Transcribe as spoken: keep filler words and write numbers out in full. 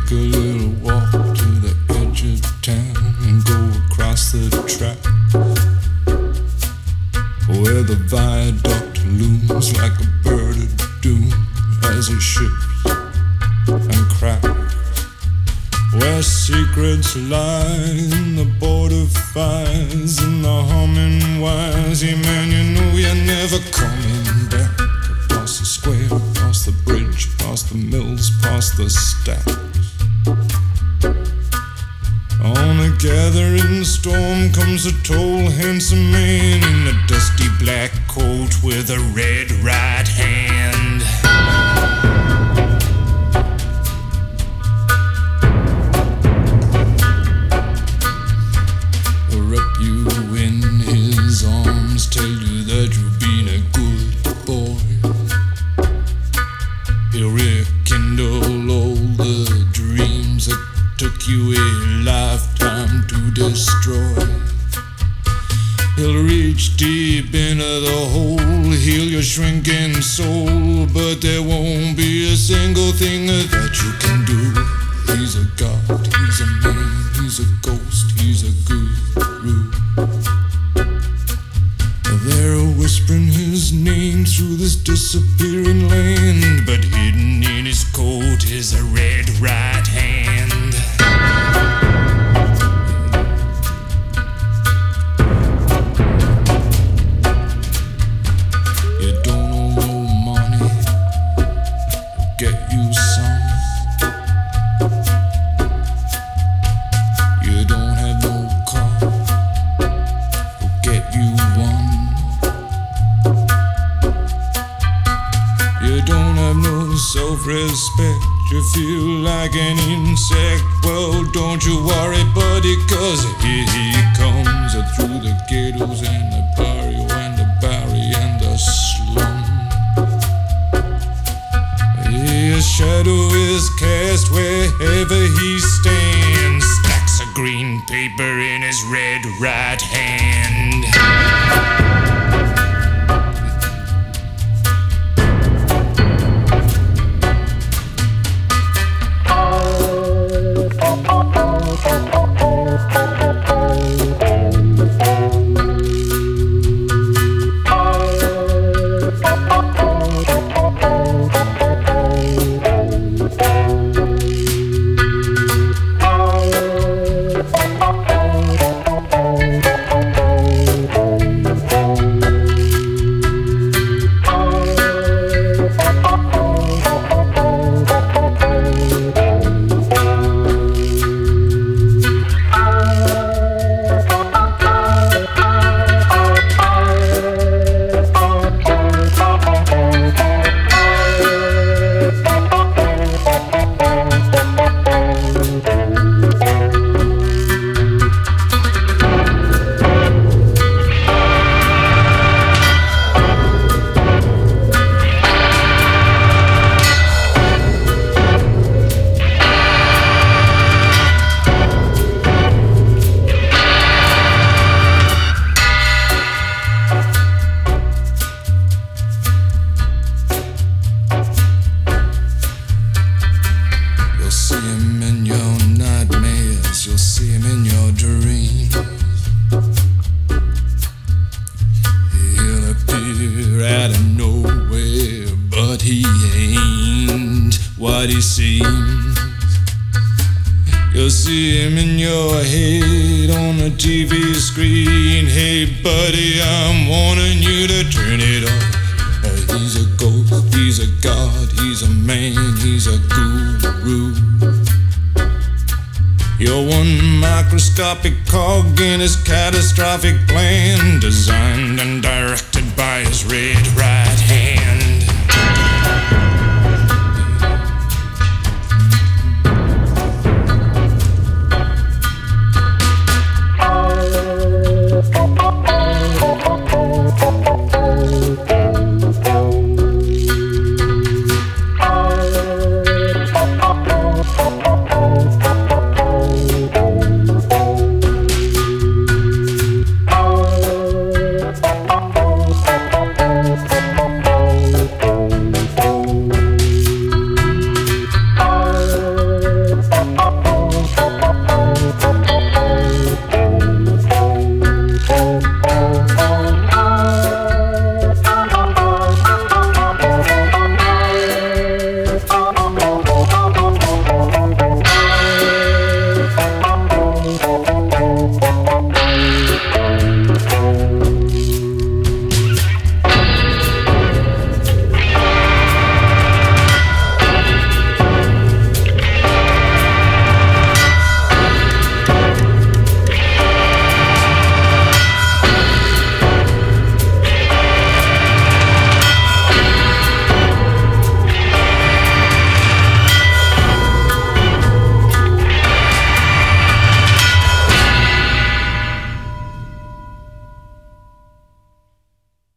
take a little walk to the edge of town and go across the track where the viaduct looms like a bird of doom as it shifts and cracks, where secrets lie in the border fires and the humming wires. Yeah, man, you know you're never coming back. Across the square, across the bridge, past the mills, past the stacks. On a gathering storm comes a tall, handsome man in a dusty black coat with a red right hand. Wrap you in his arms, tell you that you've been a good boy. He'll rekindle all the dreams that took you a lifetime to destroy. He'll reach deep into the hole, heal your shrinking soul, but there won't be a single thing that you can do. He's a god, he's a man, he's a ghost, he's a guru. They're whispering his name through this disappearing land, but hidden in his coat is a red right hand. You don't owe no money, get you some. You don't have no car, we'll get you one. You don't have no self-respect, you feel like an insect. Well, don't you worry, buddy, cause here he comes through the ghettos and the barrio and the barry and the slum. His shadow is cast wherever he stands, stacks of green paper in his red right hand. You'll see him in your head on the T V screen. Hey buddy, I'm warning you to turn it off. Uh, he's a ghost, he's a god, he's a man, he's a guru. You're one microscopic cog in his catastrophic plan, designed and directed by his red right